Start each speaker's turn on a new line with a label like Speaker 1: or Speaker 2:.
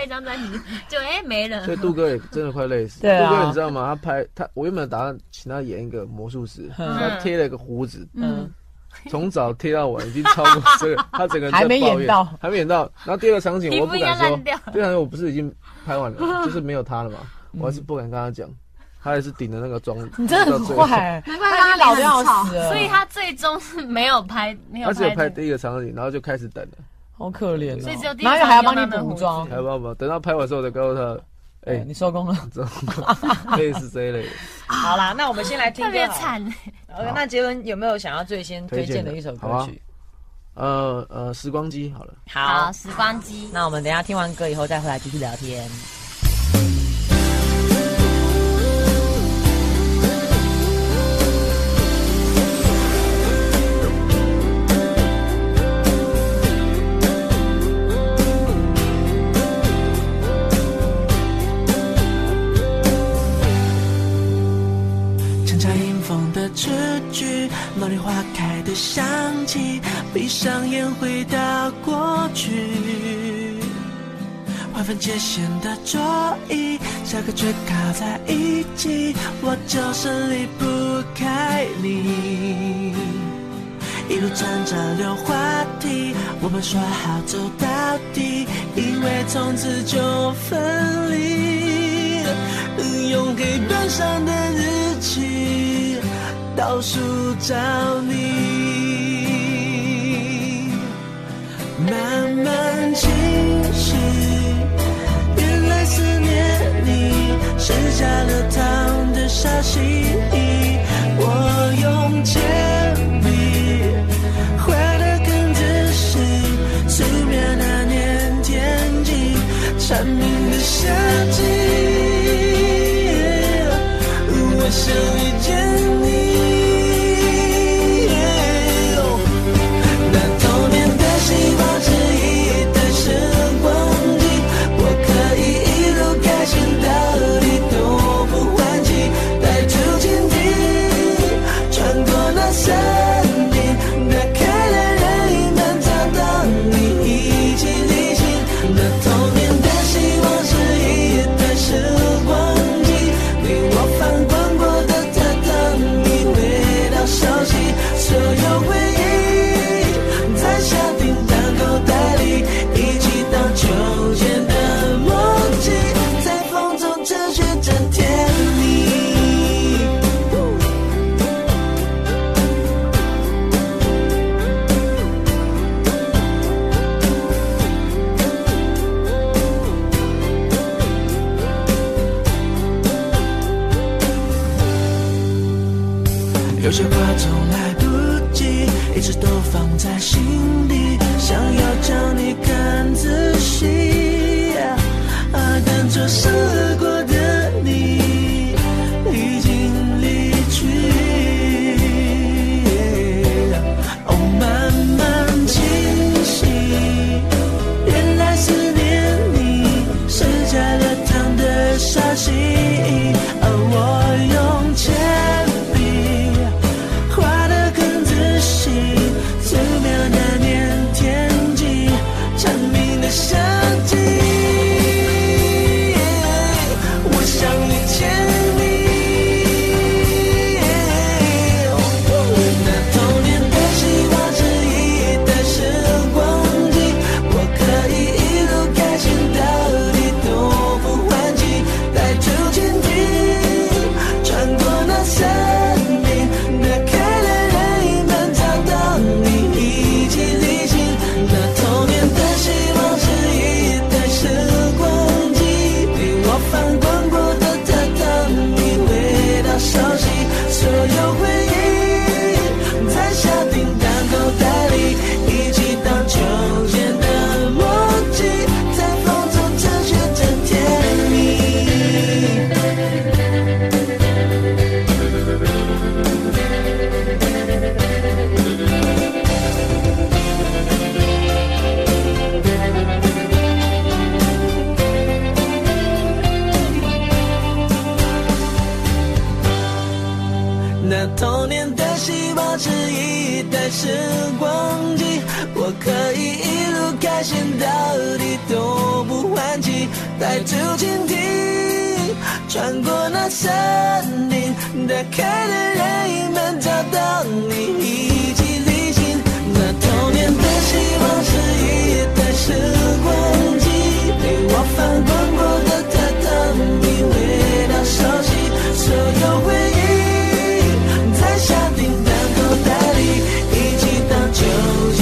Speaker 1: 一张专辑，就没了。
Speaker 2: 所以杜哥也真的快累死。
Speaker 3: 对啊，
Speaker 2: 杜哥你知道吗？我原本打算请他演一个魔术师，他贴了一个胡子，从早贴到晚，已经超过这个，他整个人在抱怨
Speaker 3: 还没演到。
Speaker 2: 然后第二个场景我不敢说，
Speaker 1: 第二
Speaker 2: 个场景我不是已经拍完了，就是没有他了嘛，我还是不敢跟他讲。他还是顶着那个妆，
Speaker 3: 你真的很坏，
Speaker 1: 难怪
Speaker 3: 他老得要死了，
Speaker 1: 所以他最终是没有拍，
Speaker 2: 他只有拍第一个场景，然后就开始等了，
Speaker 3: 好可怜哦。
Speaker 1: 所以只有第一个，
Speaker 3: 然后还要帮你补妆，
Speaker 2: 还要帮忙。等到拍完之后，再告诉他，
Speaker 3: 你收工了，
Speaker 2: 类似这一类的。
Speaker 3: 好啦，那我们先来听歌，
Speaker 1: 特别惨。
Speaker 3: 那杰伦有没有想要最先推荐的一首歌曲？
Speaker 2: 时光机好了。
Speaker 1: 好，时光机。
Speaker 3: 那我们等一下听完歌以后再回来继续聊天。
Speaker 4: 诗句，茉莉花开的香气，闭上眼回到过去。划分界限的桌椅，下课却靠在一起，我就是离不开你。一路站着溜话题，我们说好走到底，因为从此就分离。用黑板上的日期倒数找你，慢慢清晰，原来思念你是加了糖的沙西，我用铅笔画的更仔细，素描那年天际蝉鸣的夏季，我想遇见你。有些话总来不及，一直都放在心里，想要叫你看仔细，但这试过的你已经离去。哦，慢慢清晰，原来思念你是加了糖的沙西，我用铅夏季，我想遇见你。那童年的希望是一台时光机，我可以一路开心到底都不换气，带出前进，穿过那森林，那开了人影漫长到你一起旅行。那童年的希望翻滚过的榻榻米，味道熟悉，所有回忆在下订单口袋里，一起荡秋千的默契，在风中持续真甜蜜。那童年的希望是一台时光机，我可以一路开心到底都不换气， 带出蜻蜓，穿过那森林，打开的任意门找到你，一起旅行。那童年的希望是一台时光机，陪我翻滚过的榻榻米，味道熟悉，所有回忆在下订单口袋里，一起到旧。